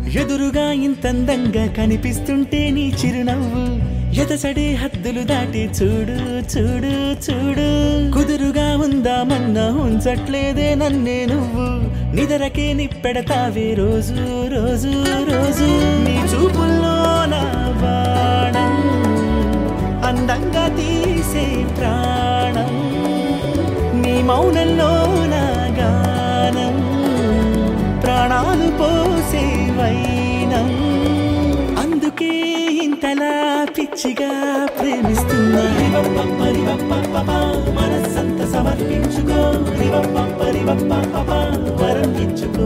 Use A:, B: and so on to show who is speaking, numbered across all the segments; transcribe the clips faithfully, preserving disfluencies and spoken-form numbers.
A: ఎదురుగా ఇంతందంగా కనిపిస్తుంటే నీ చిరునవ్వు ఎదసడే హద్దులు దాటి చూడు చూడు చూడు. కుదురుగా ఉందామన్నా ఉంచట్లేదే నన్నే నువ్వు, నిదరకే నిప్పెడతావే రోజు రోజు రోజు. నీ చూపుల్లో నా బాణం అందంగా తీసే ప్రాణం, నీ మౌనంలో నా గానం ప్రాణాలు పోసే వైనం. అందుకే ఇంతలా పిచ్చిగా ప్రేమిస్తున్నా. మనస్సంత సమర్పించుకో, వరం ఇచ్చుకో,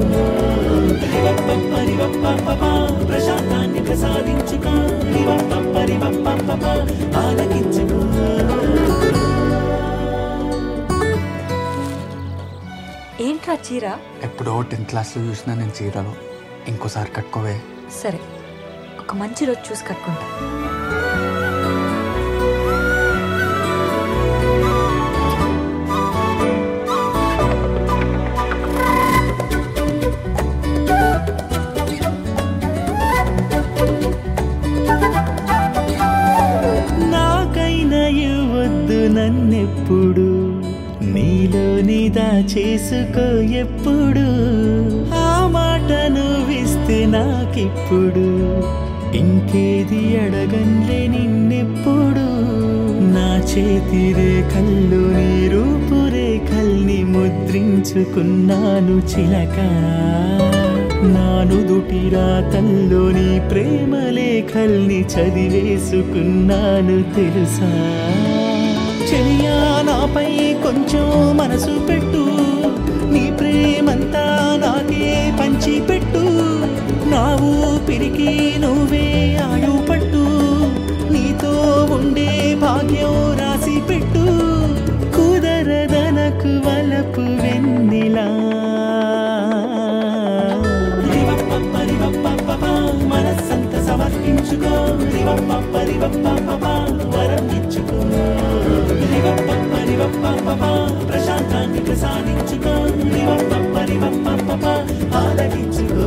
A: ప్రశాంతాన్ని ప్రసాదించుకో, ఆలకించుకో.
B: ఏంట్రా చీర?
C: ఎప్పుడో టెన్త్ క్లాస్లో చూసినా నేను చీరలో. ఇంకోసారి కట్టుకోవే.
B: సరే, ఒక మంచి రోజు చూసి కట్టుకుంటా.
A: నాకైనా ఇవ్వద్దు నన్నెప్పుడు, నీలో నీదా చేసుకో ఎప్పుడు. ఆ మాట నువ్విస్తే నాకిప్పుడు, ఇంకేది అడగన్లే నిన్నెప్పుడు. నా చేతి రేఖల్లో నీ రూపురేఖల్ని ముద్రించుకున్నాను చిలక, నా నుదుటి రాతల్లో నీ ప్రేమ లేఖల్ని చదివేసుకున్నాను తెలుసా. చెలియా నాపై కొంచెం మనసు పెట్టు, నీ ప్రేమంతా నాకే పంచి పెట్టు. నా ఊపిరికి నువ్వే ఆయు పట్టు, నీతో ఉండే భాగ్యం రాసి పెట్టు. కుదరదనకు వలపు వెన్నెలా, మనస్సంత సమర్పించుకో, వరం ఇచ్చుకో, ప్రశాంతాన్ని ప్రసాదించుకో, ఆలకించుకో.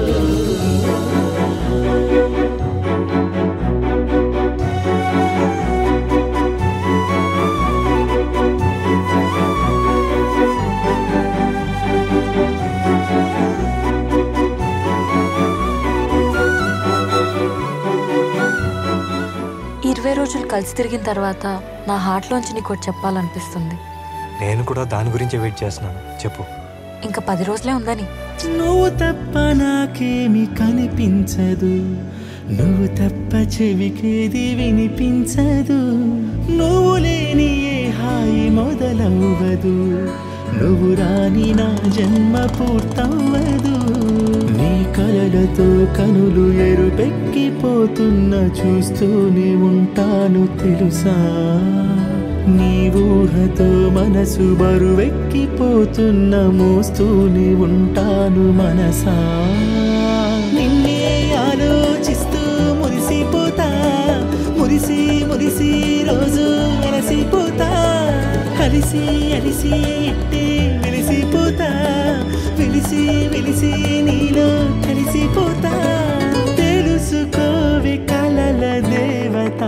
B: ఇరవై రోజులు కలిసి తిరిగిన తర్వాత నా హార్ట్లోంచి నీకు ఒకటి చెప్పాలనిపిస్తుంది.
D: నేను కూడా దాని గురించి వెయిట్ చేస్తున్నాను, చెప్పు.
B: ఇంకా పది రోజులే ఉందని.
A: నువ్వు తప్ప నాకేమి కనిపించదు, నువ్వు తప్ప చెవికేది వినిపించదు. నువ్వు లేని ఏ హాయి మొదలవ్వదు, నువ్వు రాని నా జన్మ పూర్తవ్వదు. నీ కలలతో కనులు ఎరుపెక్కిపోతున్న చూస్తూనే ఉంటాను తెలుసా. నీ ఊహతో మనసు బరువెక్కిపోతున్న మోస్తూనే ఉంటాను మనసా. నిన్నే ఆలోచిస్తూ మురిసిపోతా, మురిసి మురిసి రోజు అలసిపోతా. కలిసి అలిసి ఇట్టే వెలిసిపోతా, వెలిసి వెలిసి నీలో కలిసిపోతా. తెలుసుకోవి కలల దేవత.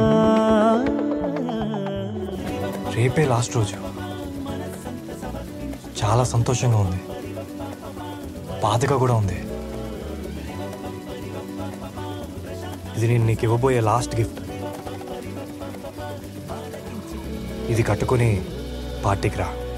D: రేపే లాస్ట్ రోజు. చాలా సంతోషంగా ఉంది, బాధగా కూడా ఉంది. ఇది నేను నీకు ఇవ్వబోయే లాస్ట్ గిఫ్ట్. ఇది కట్టుకొని పార్టీకి రా.